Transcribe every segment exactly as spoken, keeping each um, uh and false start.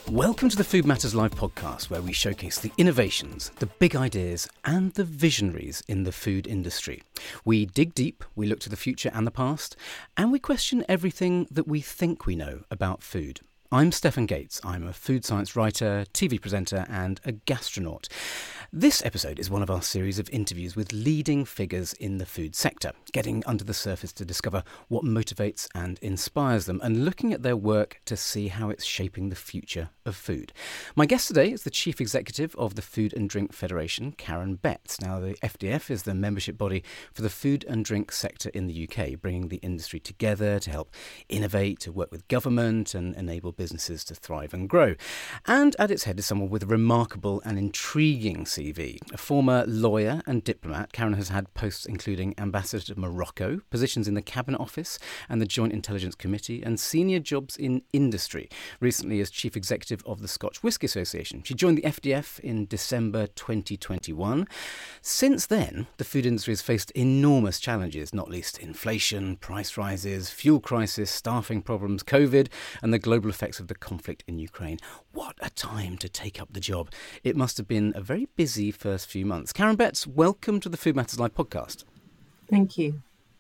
Welcome to the Food Matters Live podcast, where we showcase the innovations, the big ideas and the visionaries in the food industry. We dig deep, we look to the future and the past, and we question everything that we think we know about food. I'm Stefan Gates. I'm a food science writer, T V presenter and a gastronaut. This episode is one of our series of interviews with leading figures in the food sector, getting under the surface to discover what motivates and inspires them and looking at their work to see how it's shaping the future of food. My guest today is the Chief Executive of the Food and Drink Federation, Karen Betts. Now, the F D F is the membership body for the food and drink sector in the U K, bringing the industry together to help innovate, to work with government and enable businesses to thrive and grow. And at its head is someone with a remarkable and intriguing C V. A former lawyer and diplomat, Karen has had posts including Ambassador to Morocco, positions in the Cabinet Office and the Joint Intelligence Committee, and senior jobs in industry. Recently as Chief Executive of the Scotch Whisky Association. She joined the F D F in December twenty twenty-one. Since then, the food industry has faced enormous challenges, not least inflation, price rises, fuel crisis, staffing problems, COVID, and the global effects of the conflict in Ukraine. What a time to take up the job. It must have been a very busy first few months. Karen Betts, welcome to the Food Matters Live podcast. Thank you.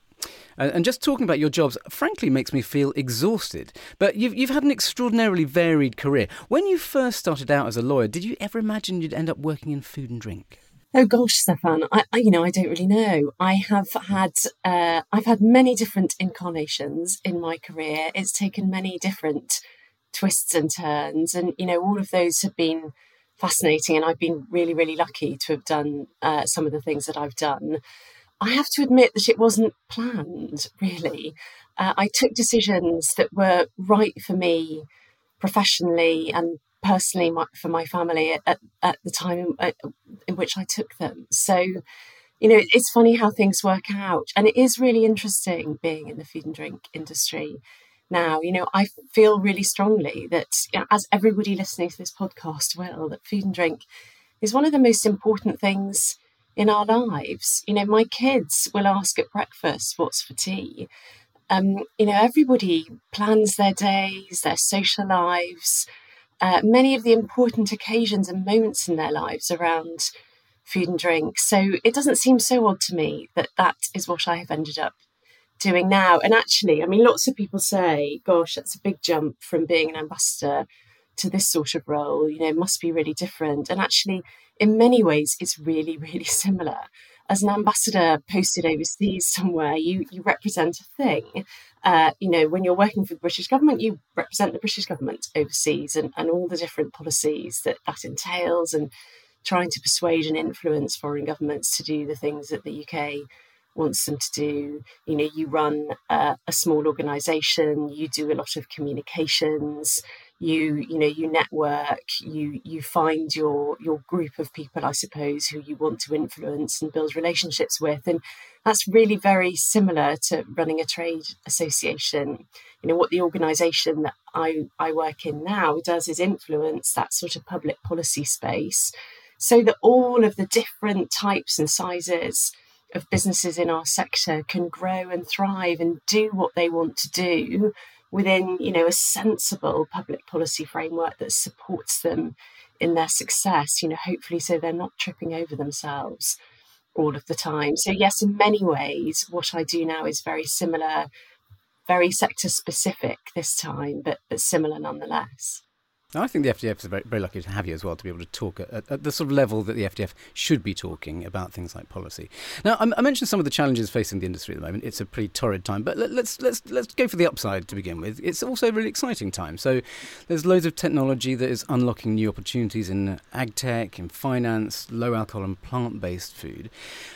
Uh, and just talking about your jobs, frankly, makes me feel exhausted. But you've you've had an extraordinarily varied career. When you first started out as a lawyer, did you ever imagine you'd end up working in food and drink? Oh gosh, Stefan, I, I you know I don't really know. I have had uh, I've had many different incarnations in my career. It's taken many different twists and turns, and you know all of those have been fascinating. And I've been really, really lucky to have done uh, some of the things that I've done. I have to admit that it wasn't planned, really. Uh, I took decisions that were right for me professionally and personally my, for my family at, at, at the time in, at, in which I took them. So, you know, it's funny how things work out. And it is really interesting being in the food and drink industry now. You know, I feel really strongly that, you know, as everybody listening to this podcast will, that food and drink is one of the most important things in our lives. You know, my kids will ask at breakfast, what's for tea? Um, you know, everybody plans their days, their social lives, uh, many of the important occasions and moments in their lives around food and drink. So it doesn't seem so odd to me that that is what I have ended up doing now. And actually, I mean, lots of people say, gosh, that's a big jump from being an ambassador to this sort of role, you know, it must be really different. And actually, in many ways, it's really, really similar. As an ambassador posted overseas somewhere, you you represent a thing. Uh, you know, when you're working for the British government, you represent the British government overseas and, and all the different policies that that entails, and trying to persuade and influence foreign governments to do the things that the U K wants them to do. You know, you run uh, a small organisation, you do a lot of communications, you you know you network, you you find your your group of people, I suppose, who you want to influence and build relationships with. And that's really very similar to running a trade association. You know, what the organisation that I, I work in now does is influence that sort of public policy space so that all of the different types and sizes of businesses in our sector can grow and thrive and do what they want to do within, you know, a sensible public policy framework that supports them in their success, you know, hopefully so they're not tripping over themselves all of the time. So yes, in many ways, what I do now is very similar, very sector specific this time, but, but similar nonetheless. I think the F D F is very, very lucky to have you as well, to be able to talk at, at the sort of level that the F D F should be talking about things like policy. Now, I, I mentioned some of the challenges facing the industry at the moment. It's a pretty torrid time, but let, let's let's let's go for the upside to begin with. It's also a really exciting time. So there's loads of technology that is unlocking new opportunities in ag tech, in finance, low alcohol and plant-based food.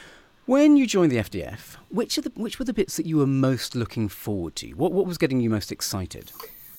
When you joined the F D F, which are the which were the bits that you were most looking forward to? What what was getting you most excited?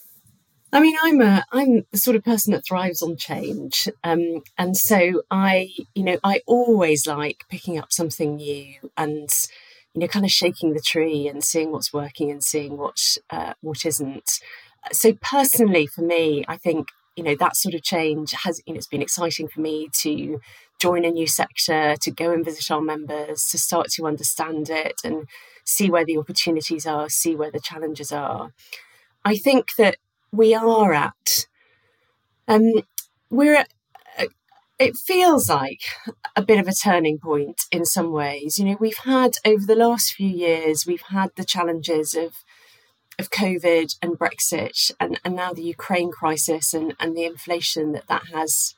I mean, I'm a I'm the sort of person that thrives on change, um, and so I, you know, I always like picking up something new and, you know, kind of shaking the tree and seeing what's working and seeing what uh, what isn't. So personally, for me, I think, you know, that sort of change has, you know, it's been exciting for me to join a new sector, to go and visit our members, to start to understand it and see where the opportunities are, see where the challenges are. I think that we are at Um, we're at, it feels like a bit of a turning point in some ways. You know, we've had over the last few years, we've had the challenges of of COVID and Brexit, and, and now the Ukraine crisis and, and the inflation that that has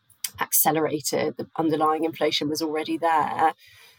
accelerated. The underlying inflation was already there.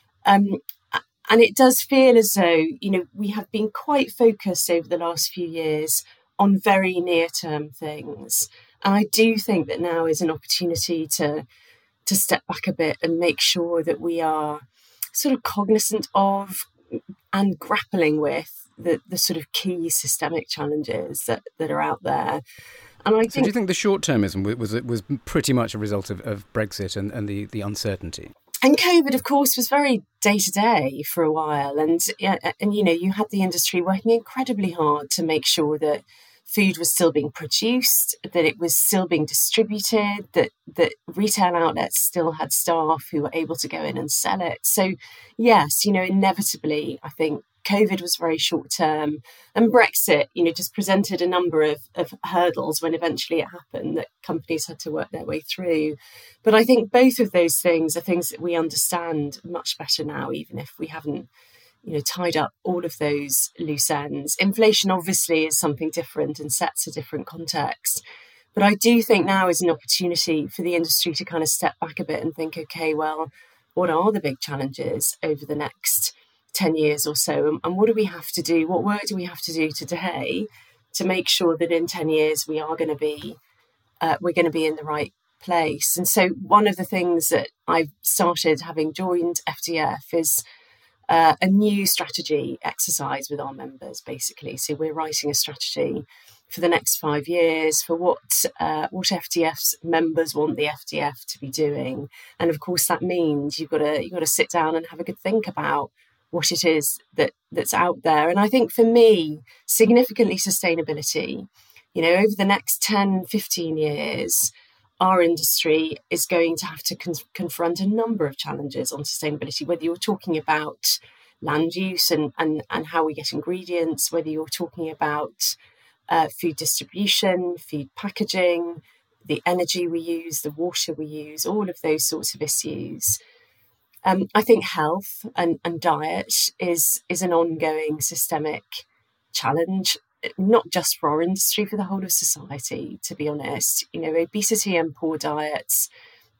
Um, and it does feel as though, you know, we have been quite focused over the last few years on very near-term things. And I do think that now is an opportunity to, to step back a bit and make sure that we are sort of cognizant of and grappling with the, the sort of key systemic challenges that, that are out there. And I think, so do you think the short-termism was was pretty much a result of, of Brexit and, and the, the uncertainty? And COVID, of course, was very day-to-day for a while. And, and, you know, you had the industry working incredibly hard to make sure that food was still being produced, that it was still being distributed, that, that retail outlets still had staff who were able to go in and sell it. So, yes, you know, inevitably, I think COVID was very short term, and Brexit, you know, just presented a number of, of hurdles when eventually it happened that companies had to work their way through. But I think both of those things are things that we understand much better now, even if we haven't, you know, tied up all of those loose ends. Inflation obviously is something different and sets a different context. But I do think now is an opportunity for the industry to kind of step back a bit and think, okay, well, what are the big challenges over the next ten years or so? And what do we have to do? What work do we have to do today to make sure that in ten years we are going to be, uh, we're going to be in the right place? And so one of the things that I've started having joined F D F is uh, a new strategy exercise with our members, basically. So we're writing a strategy for the next five years for what uh, what F D F's members want the F D F to be doing. And of course, that means you've got to you've got to sit down and have a good think about what it is that that's out there. And I think for me, significantly sustainability, you know, over the next ten, fifteen years, our industry is going to have to con- confront a number of challenges on sustainability, whether you're talking about land use and, and, and how we get ingredients, whether you're talking about uh, food distribution, food packaging, the energy we use, the water we use, all of those sorts of issues. Um, I think health and, and diet is is an ongoing systemic challenge, not just for our industry, for the whole of society, to be honest. You know, obesity and poor diets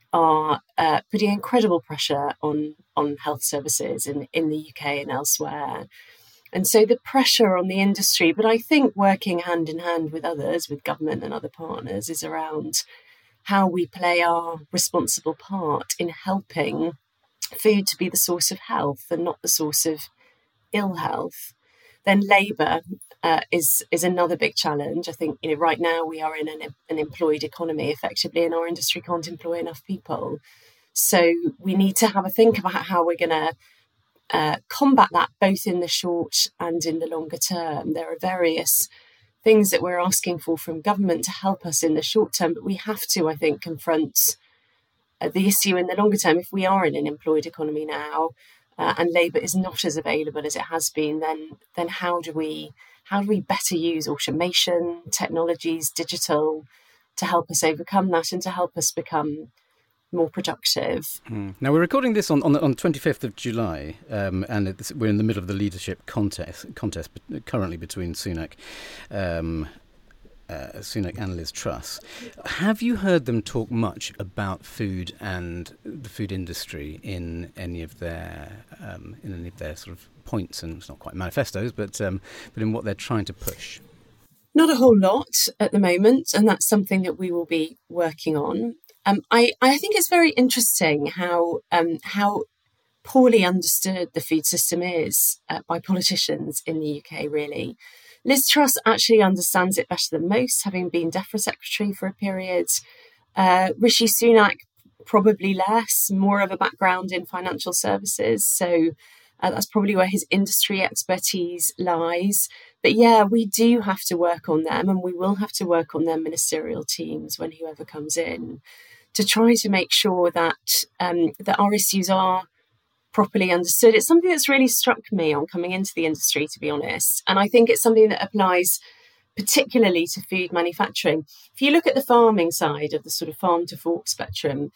are uh, putting incredible pressure on, on health services in, in the U K and elsewhere. And so the pressure on the industry, but I think working hand in hand with others, with government and other partners, is around how we play our responsible part in helping food to be the source of health and not the source of ill health. Then labour uh, is is another big challenge. I think, you know, right now we are in an, an employed economy effectively, and our industry can't employ enough people. So we need to have a think about how we're going to uh, combat that, both in the short and in the longer term. There are various things that we're asking for from government to help us in the short term, but we have to, I think, confront uh, the issue in the longer term. If we are in an employed economy now, uh, and labour is not as available as it has been, then then how do we how do we better use automation, technologies, digital, to help us overcome that and to help us become more productive? Mm. Now, we're recording this on on the on twenty-fifth of July, um, and it's, we're in the middle of the leadership contest contest currently between Sunak, um, uh, Sunak and Liz Truss. Have you heard them talk much about food and the food industry in any of their um, in any of their sort of points, and it's not quite manifestos, but um, but in what they're trying to push? Not a whole lot at the moment, and that's something that we will be working on. Um, I, I think it's very interesting how um, how poorly understood the food system is uh, by politicians in the U K, really. Liz Truss actually understands it better than most, having been DEFRA secretary for a period. Uh, Rishi Sunak, probably less, more of a background in financial services. So uh, that's probably where his industry expertise lies. But yeah, we do have to work on them, and we will have to work on their ministerial teams when whoever comes in, to try to make sure that um, that our issues are properly understood. It's something that's really struck me on coming into the industry, to be honest. And I think it's something that applies particularly to food manufacturing. If you look at the farming side of the sort of farm to fork spectrum,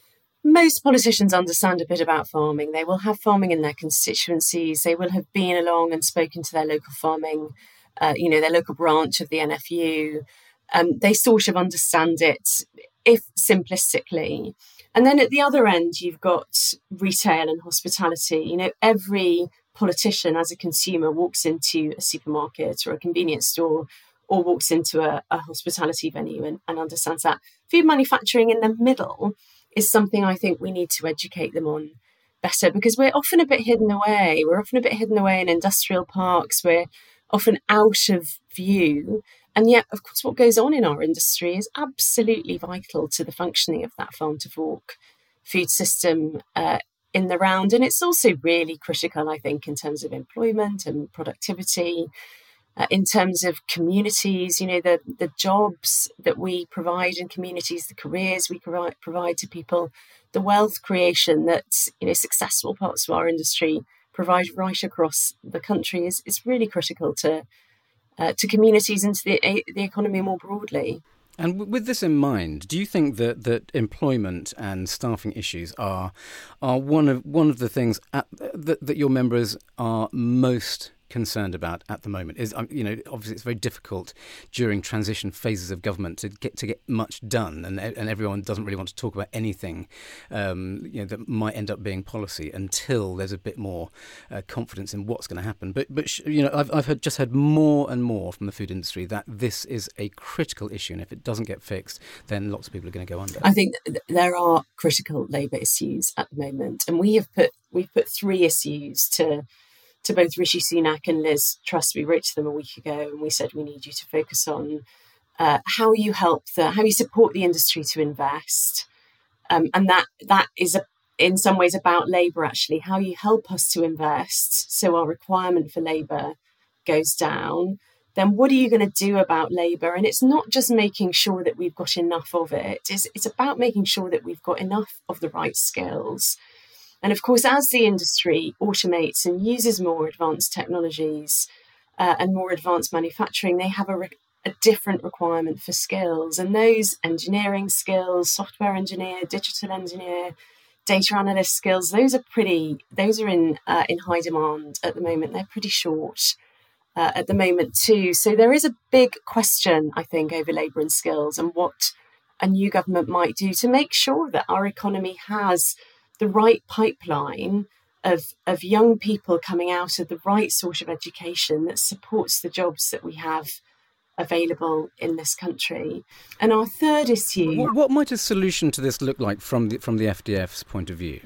most politicians understand a bit about farming. They will have farming in their constituencies. They will have been along and spoken to their local farming, uh, you know, their local branch of the N F U. Um, they sort of understand it, if simplistically. And then at the other end, you've got retail and hospitality. You know, every politician as a consumer walks into a supermarket or a convenience store or walks into a, a hospitality venue and, and understands that. Food manufacturing in the middle is something I think we need to educate them on better, because we're often a bit hidden away. We're often a bit hidden away in industrial parks. We're often out of view. And yet, of course, what goes on in our industry is absolutely vital to the functioning of that farm to fork food system uh, in the round. And it's also really critical, I think, in terms of employment and productivity, uh, in terms of communities, you know, the, the jobs that we provide in communities, the careers we provide, provide to people, the wealth creation that, you know, successful parts of our industry provide right across the country is, is really critical to Uh, to communities and to the, the economy more broadly. And w- with this in mind, do you think that, that employment and staffing issues are are one of one of the things at, that that your members are most concerned about at the moment? Is um, you know, obviously it's very difficult during transition phases of government to get to get much done, and and everyone doesn't really want to talk about anything um, you know, that might end up being policy until there's a bit more uh, confidence in what's going to happen. But but you know, I've I've heard, just heard more and more from the food industry that this is a critical issue, and if it doesn't get fixed, then lots of people are going to go under. I think th- there are critical labour issues at the moment, and we have put we've put three issues to. to both Rishi Sunak and Liz Truss. We wrote to them a week ago and we said we need you to focus on uh, how you help the, how you support the industry to invest. Um, and that that is a, in some ways about labour, actually, how you help us to invest so our requirement for labour goes down. Then what are you going to do about labour? And it's not just making sure that we've got enough of it. It's, it's about making sure that we've got enough of the right skills. And of course, as the industry automates and uses more advanced technologies uh, and more advanced manufacturing, they have a, re- a different requirement for skills. And those engineering skills, software engineer, digital engineer, data analyst skills, those are pretty, those are in uh, in high demand at the moment. They're pretty short uh, at the moment too. So there is a big question, I think, over labour and skills and what a new government might do to make sure that our economy has the right pipeline of, of young people coming out of the right sort of education that supports the jobs that we have available in this country. And our third issue... What, what might a solution to this look like from the from the F D F's point of view?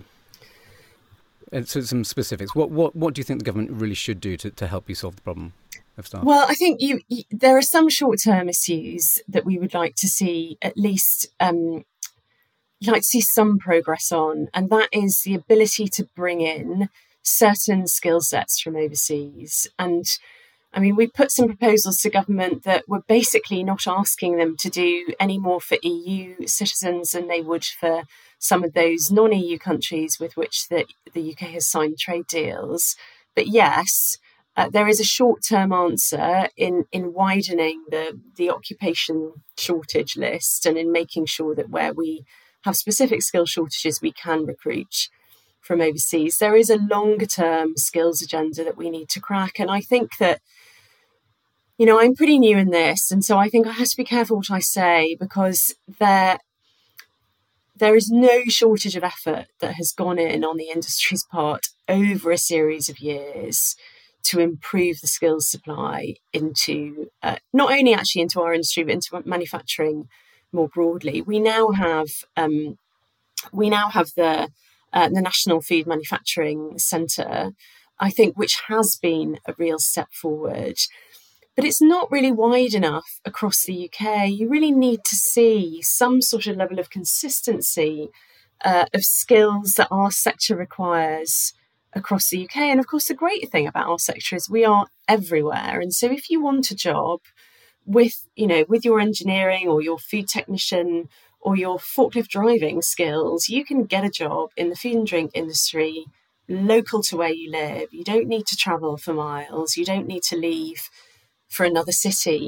And so some specifics. What, what what do you think the government really should do to, to help you solve the problem of staff? Well, I think you, you, there are some short-term issues that we would like to see at least... Um, like to see some progress on, and that is the ability to bring in certain skill sets from overseas. And I mean, we put some proposals to government that were basically not asking them to do any more for E U citizens than they would for some of those non-E U countries with which the, the U K has signed trade deals. But yes, uh, there is a short-term answer in, in widening the, the occupation shortage list and in making sure that where we have specific skill shortages, we can recruit from overseas. There is a longer term skills agenda that we need to crack. And I think that, you know, I'm pretty new in this. And so I think I have to be careful what I say, because there, there is no shortage of effort that has gone in on the industry's part over a series of years to improve the skills supply into, uh, not only actually into our industry, but into manufacturing more broadly. We now have um, we now have the uh, the National Food Manufacturing Centre, I think, which has been a real step forward. But it's not really wide enough across the U K. You really need to see some sort of level of consistency uh, of skills that our sector requires across the U K. And of course, the great thing about our sector is we are everywhere. And so if you want a job with, you know, with your engineering or your food technician or your forklift driving skills, you can get a job in the food and drink industry local to where you live. You don't need to travel for miles. You don't need to leave for another city.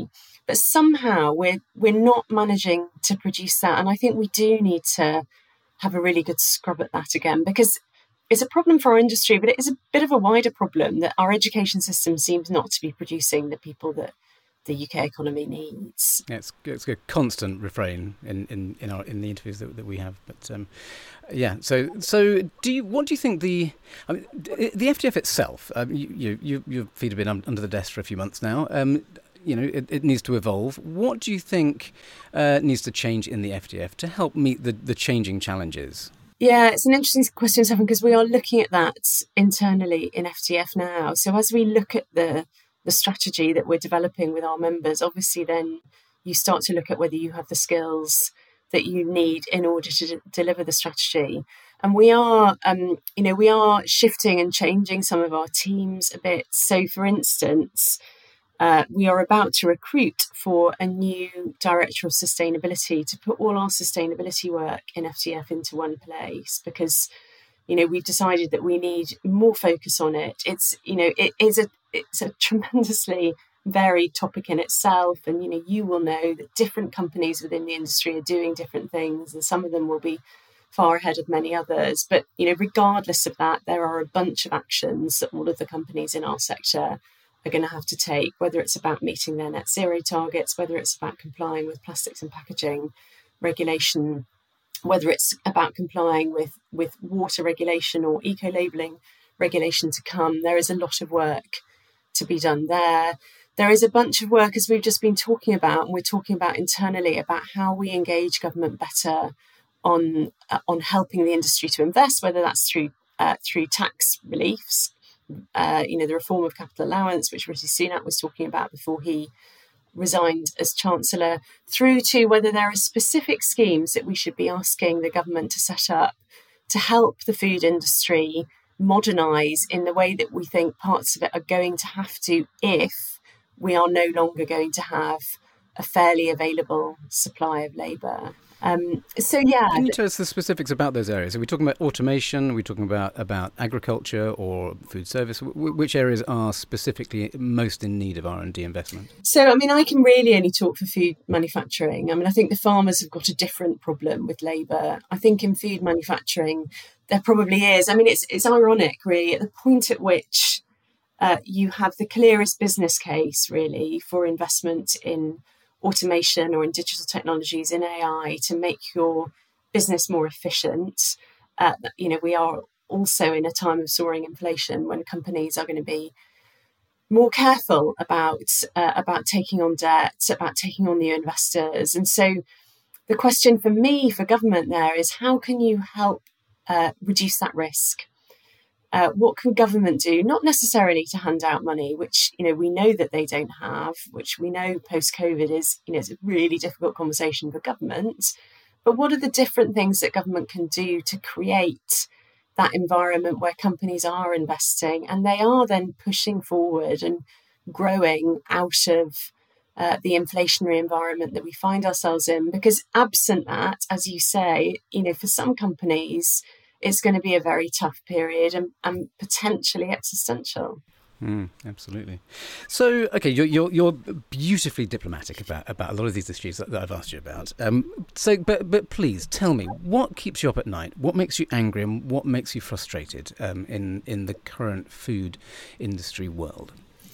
but somehow we're we're not managing to produce that. And I think we do need to have a really good scrub at that again, because it's a problem for our industry, but it is a bit of a wider problem that our education system seems not to be producing the people that the U K economy needs. Yeah, it's, it's a constant refrain in, in, in our in the interviews that, that we have. But um, yeah, so so do you? What do you think the? I mean, the F T F itself. Um, you, you your feet have been under the desk for a few months now. Um, you know, it, it needs to evolve. What do you think uh, needs to change in the F T F to help meet the, the changing challenges? Yeah, it's an interesting question, Stefan, because we are looking at that internally in F T F now. So as we look at the the strategy that we're developing with our members, obviously then you start to look at whether you have the skills that you need in order to d- deliver the strategy. And we are, um, you know, we are shifting and changing some of our teams a bit. So, for instance, uh, we are about to recruit for a new director of sustainability to put all our sustainability work in F T F into one place, because you know, we've decided that we need more focus on it. It's, you know, it is a, it's a tremendously varied topic in itself. And, you know, you will know that different companies within the industry are doing different things, and some of them will be far ahead of many others. But, you know, regardless of that, there are a bunch of actions that all of the companies in our sector are going to have to take, whether it's about meeting their net zero targets, whether it's about complying with plastics and packaging regulation, whether it's about complying with, with water regulation or eco-labelling regulation to come. There is a lot of work to be done there. There is a bunch of work, as we've just been talking about, and we're talking about internally, about how we engage government better on uh, on helping the industry to invest, whether that's through uh, through tax reliefs, uh, you know, the reform of capital allowance, which Rishi Sunak was talking about before he resigned as Chancellor, through to whether there are specific schemes that we should be asking the government to set up to help the food industry modernise in the way that we think parts of it are going to have to if we are no longer going to have a fairly available supply of labour. Um, so, yeah. Can you tell us the specifics about those areas? Are we talking about automation? Are we talking about, about agriculture or food service? W- which areas are specifically most in need of R and D investment? So, I mean, I can really only talk for food manufacturing. I mean, I think the farmers have got a different problem with labour. I think in food manufacturing, there probably is. I mean, it's it's ironic, really, at the point at which uh, you have the clearest business case, really, for investment in automation or in digital technologies, in A I, to make your business more efficient. Uh, you know, we are also in a time of soaring inflation when companies are going to be more careful about uh, about taking on debt, about taking on new investors. And so the question for me, for government there, is how can you help uh, reduce that risk? Uh, what can government do? Not necessarily to hand out money, which, you know, we know that they don't have, which we know post-COVID is, you know, it's a really difficult conversation for government. But what are the different things that government can do to create that environment where companies are investing and they are then pushing forward and growing out of uh, the inflationary environment that we find ourselves in? Because absent that, as you say, you know, for some companies, it's going to be a very tough period and, and potentially existential. Mm, absolutely. So, okay, you're, you're you're beautifully diplomatic about, about a lot of these issues that, that I've asked you about. Um, so, but but please tell me, what keeps you up at night? What makes you angry, and what makes you frustrated um, in in the current food industry world?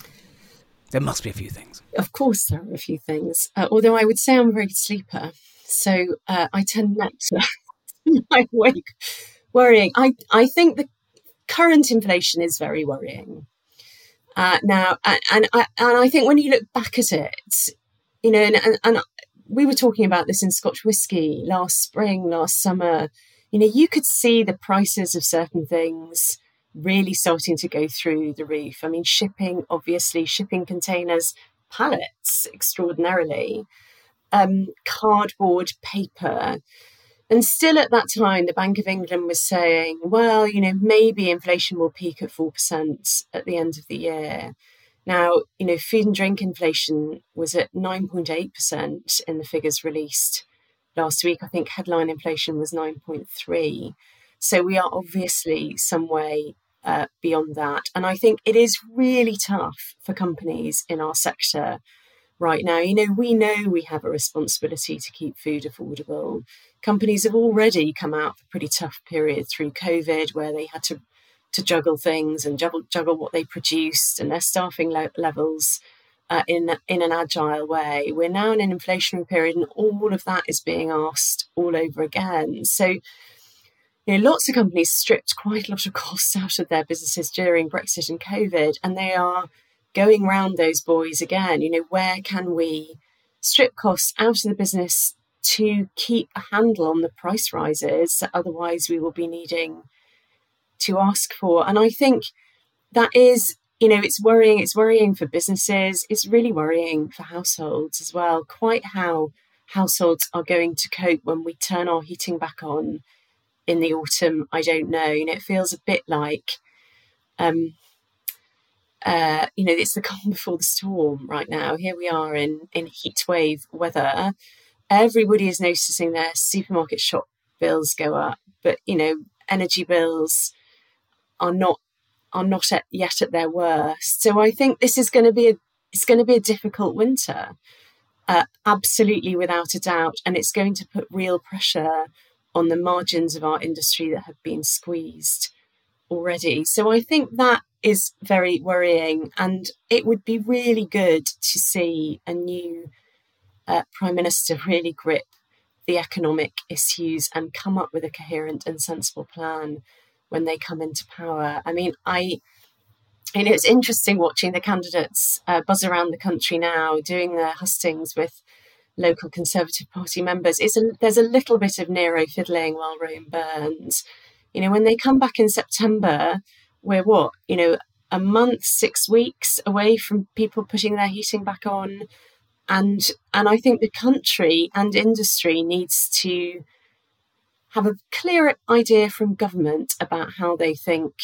There must be a few things. Of course, there are a few things. Uh, although I would say I'm a very good sleeper, so uh, I tend not to lie awake worrying. I I think the current inflation is very worrying. Uh, now, and, and, I, and I think when you look back at it, you know, and, and, and we were talking about this in Scotch whisky last spring, last summer, you know, you could see the prices of certain things really starting to go through the roof. I mean, shipping, obviously, shipping containers, pallets extraordinarily, um, cardboard, paper. And still at that time, the Bank of England was saying, well, you know, maybe inflation will peak at four percent at the end of the year. Now, you know, food and drink inflation was at nine point eight percent in the figures released last week. I think headline inflation was nine point three. So we are obviously some way uh, beyond that. And I think it is really tough for companies in our sector right now. You know, we know we have a responsibility to keep food affordable. Companies have already come out of a pretty tough period through COVID where they had to, to juggle things and juggle, juggle what they produced and their staffing le- levels uh, in, in an agile way. We're now in an inflationary period and all of that is being asked all over again. So, you know, lots of companies stripped quite a lot of costs out of their businesses during Brexit and COVID, and they are going round those buoys again. You know, where can we strip costs out of the business to keep a handle on the price rises that otherwise we will be needing to ask for? And I think that is, you know, it's worrying. It's worrying for businesses. It's really worrying for households as well. Quite how households are going to cope when we turn our heating back on in the autumn, I don't know. You know, it feels a bit like, um, uh, you know, it's the calm before the storm right now. Here we are in, in heat wave weather. Everybody is noticing their supermarket shop bills go up, but, you know, energy bills are not are not at, yet at their worst. So I think this is going to be a it's going to be a difficult winter, uh, absolutely without a doubt, and it's going to put real pressure on the margins of our industry that have been squeezed already. So I think that is very worrying, and it would be really good to see a new uh, Prime Minister really grip the economic issues and come up with a coherent and sensible plan when they come into power. I mean, I, you know, it's interesting watching the candidates uh, buzz around the country now, doing their hustings with local Conservative Party members. It's a, there's a little bit of Nero fiddling while Rome burns. You know, when they come back in September, we're what, you know, a month, six weeks away from people putting their heating back on. And and I think the country and industry needs to have a clear idea from government about how they think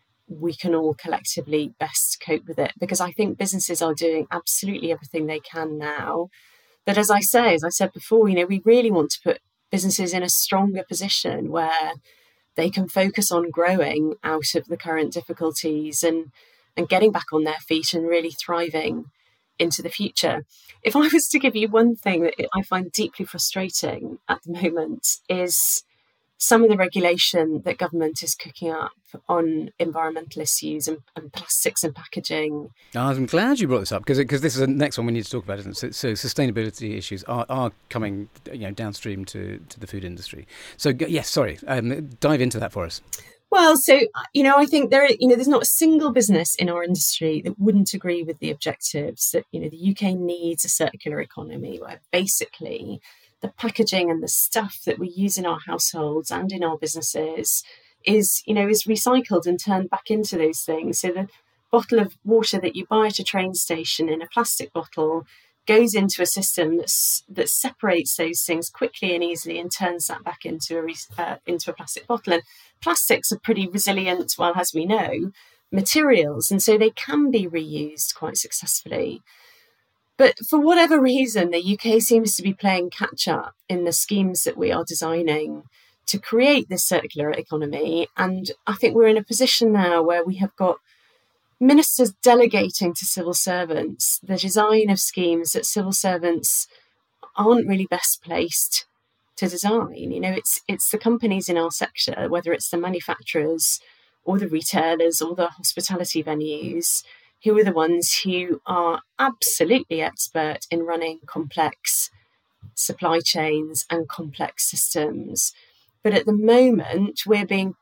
we can all collectively best cope with it. Because I think businesses are doing absolutely everything they can now. But as I say, as I said before, you know, we really want to put businesses in a stronger position where they can focus on growing out of the current difficulties and, and getting back on their feet and really thriving into the future. If I was to give you one thing that I find deeply frustrating at the moment is some of the regulation that government is cooking up on environmental issues and, and plastics and packaging. I'm glad you brought this up because because this is the next one we need to talk about, isn't it? So, so sustainability issues are, are coming, you know, downstream to, to the food industry. So yes, sorry, um, dive into that for us. Well, so, you know, I think there, you know, there's not a single business in our industry that wouldn't agree with the objectives that, you know, the U K needs a circular economy where basically the packaging and the stuff that we use in our households and in our businesses is, you know, is recycled and turned back into those things. So the bottle of water that you buy at a train station in a plastic bottle goes into a system that's, that separates those things quickly and easily and turns that back into a uh, into a plastic bottle. And plastics are pretty resilient, well, as we know, materials, and so they can be reused quite successfully. But for whatever reason, the U K seems to be playing catch up in the schemes that we are designing to create this circular economy. And I think we're in a position now where we have got ministers delegating to civil servants the design of schemes that civil servants aren't really best placed to design. You know, it's it's the companies in our sector, whether it's the manufacturers or the retailers or the hospitality venues, who are the ones who are absolutely expert in running complex supply chains and complex systems. But at the moment, we're being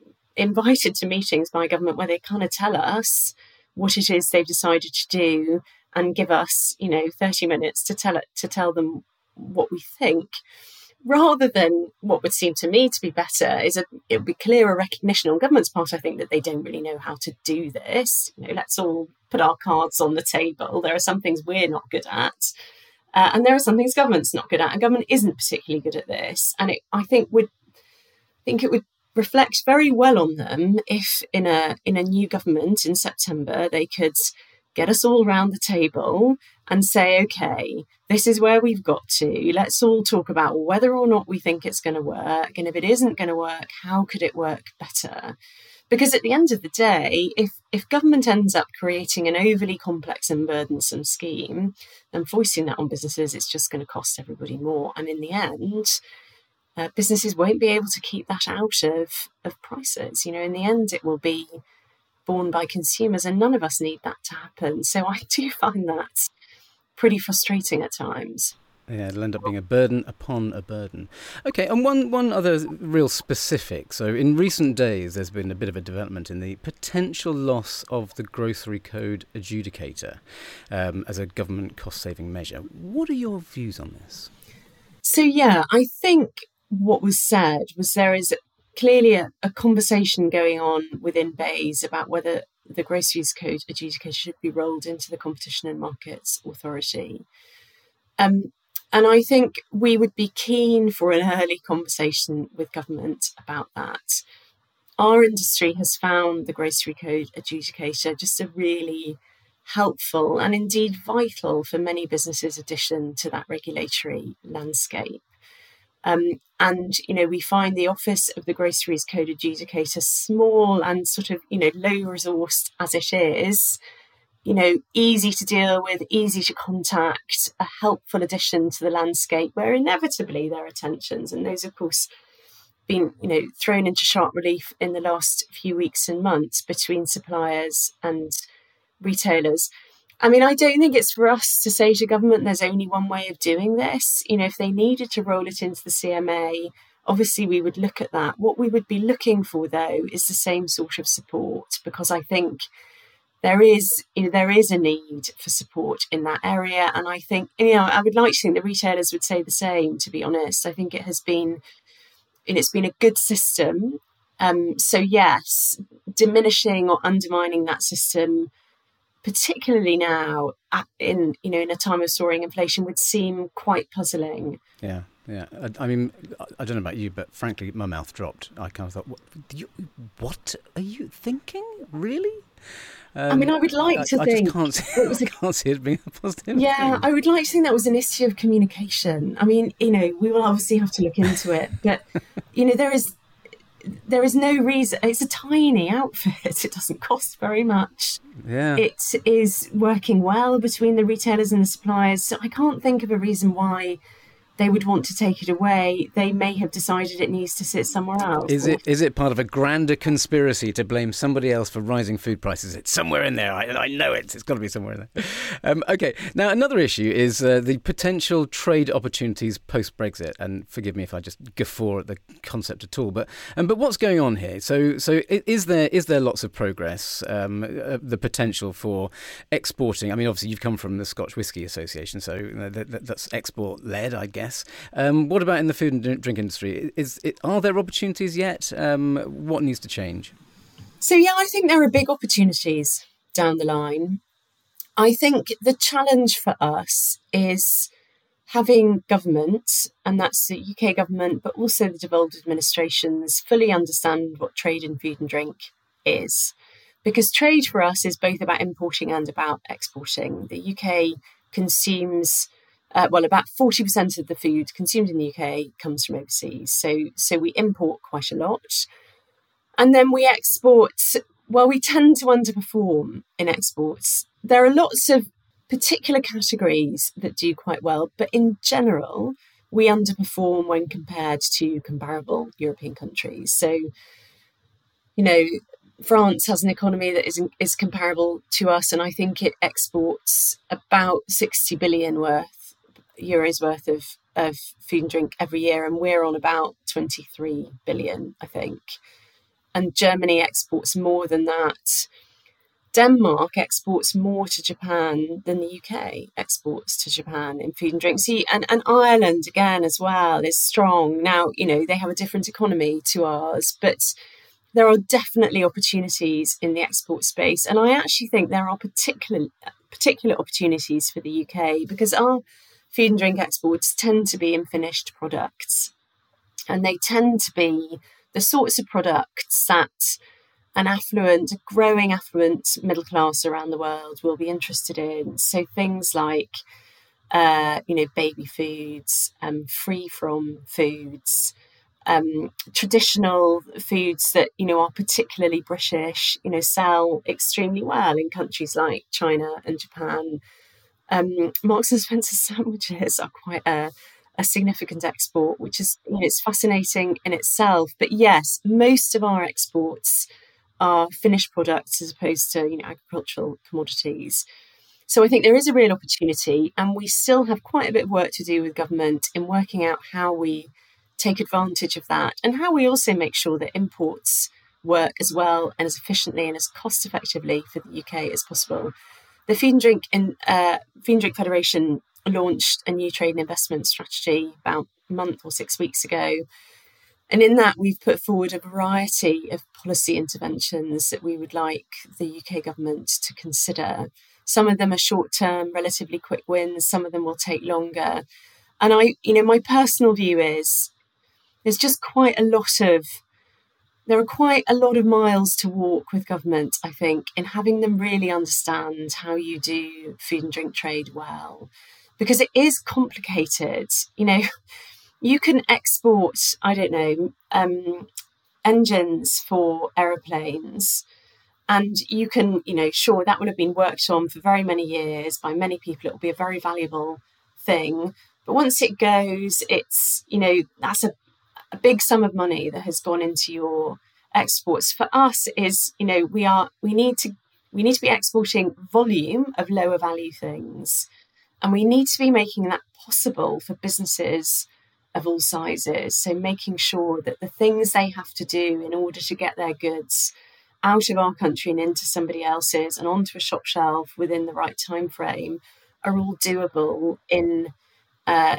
invited to meetings by government where they kind of tell us what it is they've decided to do and give us, you know, thirty minutes to tell it to tell them what we think, rather than what would seem to me to be better is a, it would be clearer recognition on government's part, I think, that they don't really know how to do this. You know, let's all put our cards on the table. There are some things we're not good at, uh, and there are some things government's not good at, and government isn't particularly good at this. And it, I think would think it would reflect very well on them if in a in a new government in September they could get us all round the table and say, okay, this is where we've got to. Let's all talk about whether or not we think it's going to work. And if it isn't going to work, how could it work better? Because at the end of the day, if, if government ends up creating an overly complex and burdensome scheme and foisting that on businesses, it's just going to cost everybody more. And in the end, uh, businesses won't be able to keep that out of, of prices. You know, in the end, it will be borne by consumers, and none of us need that to happen. So I do find that pretty frustrating at times. Yeah, it'll end up being a burden upon a burden. Okay, and one, one other real specific. So in recent days, there's been a bit of a development in the potential loss of the grocery code adjudicator um, as a government cost-saving measure. What are your views on this? So, yeah, I think what was said was there is clearly a, a conversation going on within B E I S about whether the groceries code adjudicator should be rolled into the Competition and Markets Authority. Um, And I think we would be keen for an early conversation with government about that. Our industry has found the grocery code adjudicator just a really helpful and indeed vital for many businesses' addition to that regulatory landscape. Um, and, you know, we find the office of the groceries code adjudicator small and sort of, you know, low resourced as it is, you know, easy to deal with, easy to contact, a helpful addition to the landscape where inevitably there are tensions. And those, of course, been, you know, thrown into sharp relief in the last few weeks and months between suppliers and retailers. I mean, I don't think it's for us to say to government there's only one way of doing this. You know, if they needed to roll it into the C M A, obviously we would look at that. What we would be looking for, though, is the same sort of support, because I think There is, you know, there is a need for support in that area. And I think, you know, I would like to think the retailers would say the same, to be honest. I think it has been, and it's been a good system. Um, so yes, diminishing or undermining that system, particularly now at, in, you know, in a time of soaring inflation, would seem quite puzzling. Yeah. Yeah, I, I mean, I don't know about you, but frankly, my mouth dropped. I kind of thought, what, you, what are you thinking? Really? Um, I mean, I would like I, to I think just can't see, it was a, I can't see it being a positive Yeah, thing. I would like to think that was an issue of communication. I mean, you know, we will obviously have to look into it, but you know, there is there is no reason. It's a tiny outfit. It doesn't cost very much. Yeah, it is working well between the retailers and the suppliers. So I can't think of a reason why they would want to take it away. They may have decided it needs to sit somewhere else. Is it is it part of a grander conspiracy to blame somebody else for rising food prices? It's somewhere in there. I, I know it. It's got to be somewhere in there. Um, okay. Now, another issue is uh, the potential trade opportunities post-Brexit. And forgive me if I just guffaw at the concept at all. But um, but what's going on here? So so is there is there lots of progress? Um, uh, the potential for exporting. I mean, obviously you've come from the Scotch Whisky Association, so you know, that, that's export-led, I guess. Um, what about in the food and drink industry? Is it, are there opportunities yet? Um, what needs to change? So, yeah, I think there are big opportunities down the line. I think the challenge for us is having government, and that's the U K government, but also the devolved administrations, fully understand what trade in food and drink is. Because trade for us is both about importing and about exporting. The U K consumes Uh, well, about forty percent of the food consumed in the U K comes from overseas. So, so we import quite a lot. And then we export, well, we tend to underperform in exports. There are lots of particular categories that do quite well, but in general, we underperform when compared to comparable European countries. So, you know, France has an economy that is, is comparable to us, and I think it exports about sixty billion worth euros worth of, of food and drink every year, and we're on about twenty-three billion, I think. And Germany exports more than that. Denmark exports more to Japan than the U K exports to Japan in food and drink. See, and, and Ireland, again, as well, is strong. Now, you know, they have a different economy to ours, but there are definitely opportunities in the export space. And I actually think there are particular, particular opportunities for the U K, because our food and drink exports tend to be in finished products. And they tend to be the sorts of products that an affluent, a growing affluent middle class around the world will be interested in. So things like, uh, you know, baby foods, um, free from foods, um, traditional foods that, you know, are particularly British, you know, sell extremely well in countries like China and Japan. Um, Marks and Spencer sandwiches are quite a, a significant export, which is, you know, it's fascinating in itself. But yes, most of our exports are finished products as opposed to, you know, agricultural commodities. So I think there is a real opportunity, and we still have quite a bit of work to do with government in working out how we take advantage of that, and how we also make sure that imports work as well and as efficiently and as cost effectively for the U K as possible. The Food and Drink in, uh, Food and Drink Federation launched a new trade and investment strategy about a month or six weeks ago. And in that, we've put forward a variety of policy interventions that we would like the U K government to consider. Some of them are short-term, relatively quick wins. Some of them will take longer. And I, you know, my personal view is there's just quite a lot of, there are quite a lot of miles to walk with government, I think, in having them really understand how you do food and drink trade well, because it is complicated. You know, you can export, I don't know, um, engines for aeroplanes. And you can, you know, sure, that would have been worked on for very many years by many people. It will be a very valuable thing. But once it goes, it's, you know, that's a, a big sum of money that has gone into your exports. For us is, you know, we are, we need to, we need to be exporting volume of lower value things. And we need to be making that possible for businesses of all sizes. So making sure that the things they have to do in order to get their goods out of our country and into somebody else's and onto a shop shelf within the right time frame are all doable in uh,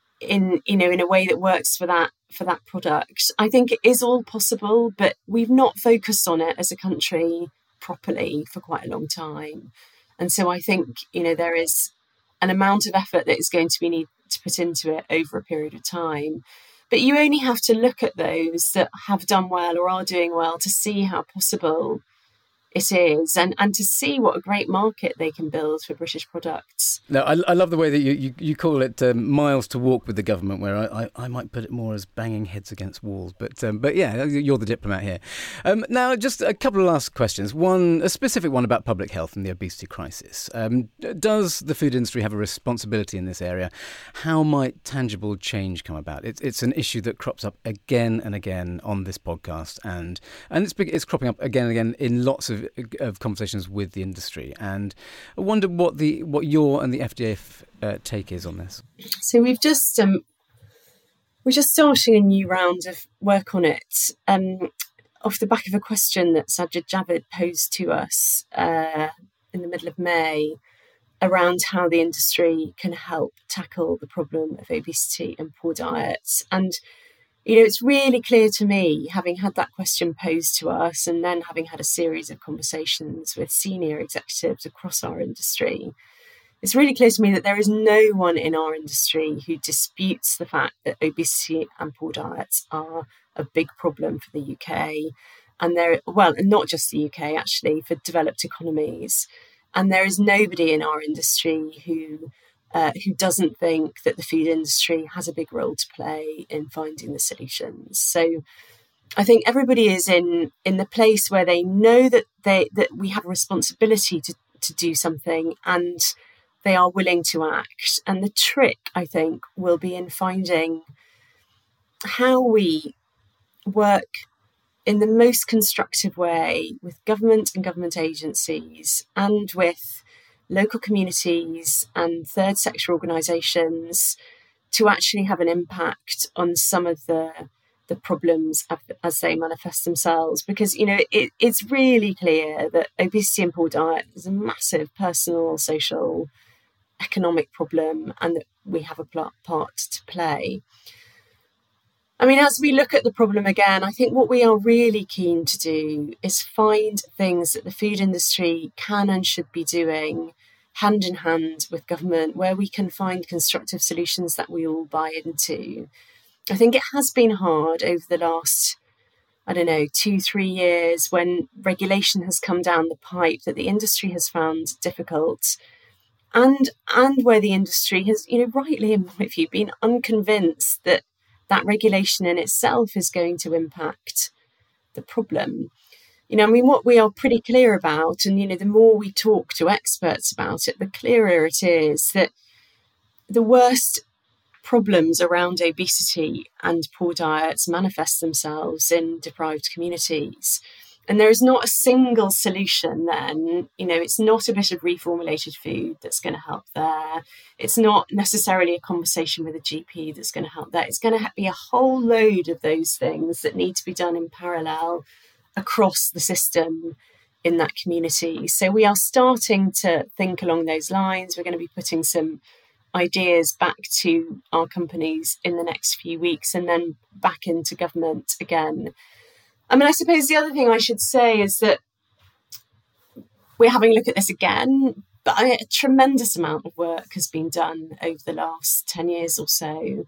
in you know in a way that works for that for that product. I think it is all possible, but we've not focused on it as a country properly for quite a long time. And so I think, you know, there is an amount of effort that is going to be need to put into it over a period of time. But you only have to look at those that have done well or are doing well to see how possible it is, and, and to see what a great market they can build for British products. No, I, I love the way that you, you, you call it um, miles to walk with the government, where I, I, I might put it more as banging heads against walls. But um, but yeah, you're the diplomat here. Um, now, just a couple of last questions. One, a specific one about public health and the obesity crisis. Um, does the food industry have a responsibility in this area? How might tangible change come about? It's it's an issue that crops up again and again on this podcast, and and it's it's cropping up again and again in lots of of conversations with the industry, and I wonder what the what your and the F D A uh, take is on this. So we've just um, we're just starting a new round of work on it, um, off the back of a question that Sajid Javid posed to us uh, in the middle of May around how the industry can help tackle the problem of obesity and poor diets. And you know, it's really clear to me, having had that question posed to us and then having had a series of conversations with senior executives across our industry, it's really clear to me that there is no one in our industry who disputes the fact that obesity and poor diets are a big problem for the U K. And there, well, and not just the U K, actually, for developed economies. And there is nobody in our industry who Uh, who doesn't think that the food industry has a big role to play in finding the solutions. So I think everybody is in in the place where they know that they that we have a responsibility to, to do something, and they are willing to act. And the trick, I think, will be in finding how we work in the most constructive way with government and government agencies and with local communities and third sector organisations to actually have an impact on some of the the problems as they manifest themselves. Because, you know, it, it's really clear that obesity and poor diet is a massive personal, social, economic problem, and that we have a part to play. I mean, as we look at the problem again, I think what we are really keen to do is find things that the food industry can and should be doing hand in hand with government, where we can find constructive solutions that we all buy into. I think it has been hard over the last, I don't know, two, three years when regulation has come down the pipe that the industry has found difficult, and and where the industry has, you know, rightly in my view, been unconvinced that that regulation in itself is going to impact the problem. You know, I mean, what we are pretty clear about, and, you know, the more we talk to experts about it, the clearer it is that the worst problems around obesity and poor diets manifest themselves in deprived communities. And there is not a single solution then. You know, it's not a bit of reformulated food that's going to help there. It's not necessarily a conversation with a G P that's going to help there. It's going to be a whole load of those things that need to be done in parallel across the system in that community. So we are starting to think along those lines. We're going to be putting some ideas back to our companies in the next few weeks and then back into government again. I mean, I suppose the other thing I should say is that we're having a look at this again, but a tremendous amount of work has been done over the last ten years or so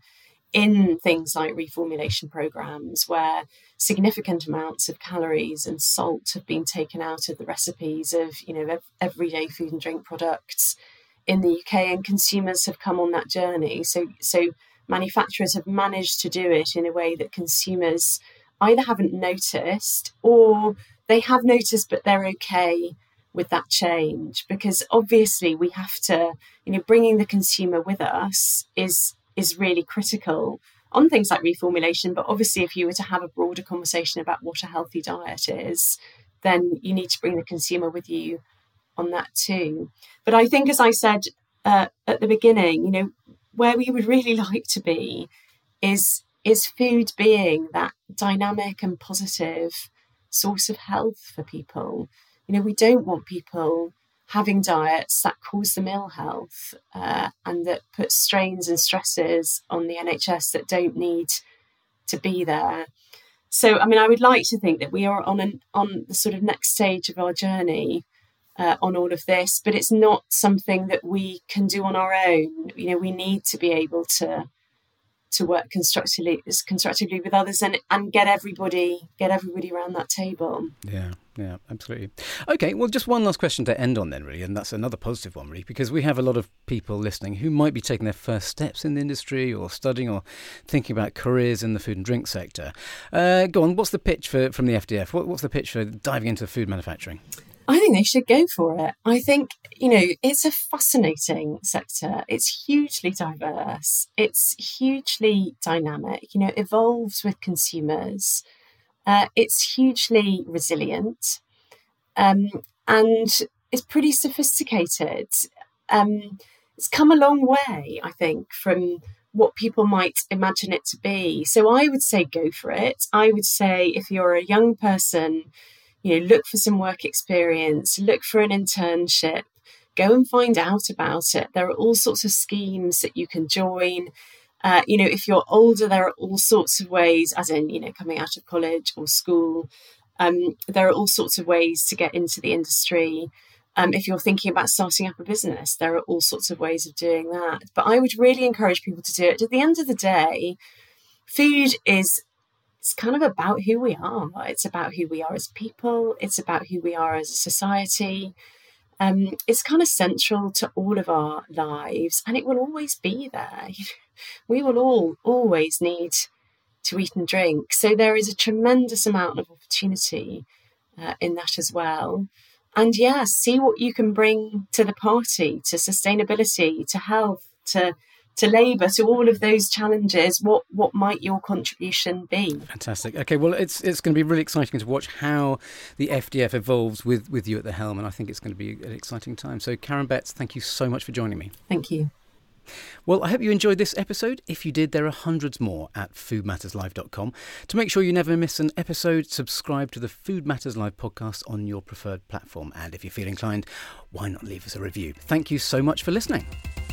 in things like reformulation programs, where significant amounts of calories and salt have been taken out of the recipes of, you know, everyday food and drink products in the U K, and consumers have come on that journey. So, so manufacturers have managed to do it in a way that consumers either haven't noticed or they have noticed, but they're okay with that change, because obviously we have to, you know, bringing the consumer with us is is really critical on things like reformulation. But obviously, if you were to have a broader conversation about what a healthy diet is, then you need to bring the consumer with you on that too. But I think, as I said uh, at the beginning, you know, where we would really like to be is is food being that dynamic and positive source of health for people. You know, we don't want people having diets that cause them ill health uh, and that put strains and stresses on the N H S that don't need to be there. So, I mean, I would like to think that we are on an, on the sort of next stage of our journey uh, on all of this, but it's not something that we can do on our own. You know, we need to be able to to work constructively constructively with others and, and get everybody get everybody around that table. Yeah, yeah, absolutely. Okay, well, just one last question to end on then, really, and that's another positive one, really, because we have a lot of people listening who might be taking their first steps in the industry or studying or thinking about careers in the food and drink sector. Uh, go on, what's the pitch for from the F D F? What, what's the pitch for diving into food manufacturing? I think they should go for it. I think, you know, it's a fascinating sector. It's hugely diverse. It's hugely dynamic, you know, evolves with consumers. Uh, it's hugely resilient. Um, and it's pretty sophisticated. Um, it's come a long way, I think, from what people might imagine it to be. So I would say go for it. I would say if you're a young person, you know, look for some work experience, look for an internship, go and find out about it. There are all sorts of schemes that you can join. Uh, you know, if you're older, there are all sorts of ways, as in, you know, coming out of college or school. Um, there are all sorts of ways to get into the industry. Um, if you're thinking about starting up a business, there are all sorts of ways of doing that. But I would really encourage people to do it. At the end of the day, food is It's kind of about who we are. It's about who we are as people. It's about who we are as a society. Um, it's kind of central to all of our lives, and it will always be there. We will all always need to eat and drink. So there is a tremendous amount of opportunity uh, in that as well. And yeah, see what you can bring to the party, to sustainability, to health, to to labour, to all of those challenges. What what might your contribution be? Fantastic. Okay, well, it's it's going to be really exciting to watch how the F D F evolves with, with you at the helm, and I think it's going to be an exciting time. So, Karen Betts, thank you so much for joining me. Thank you. Well, I hope you enjoyed this episode. If you did, there are hundreds more at food matters live dot com. To make sure you never miss an episode, subscribe to the Food Matters Live podcast on your preferred platform. And if you feel inclined, why not leave us a review? Thank you so much for listening.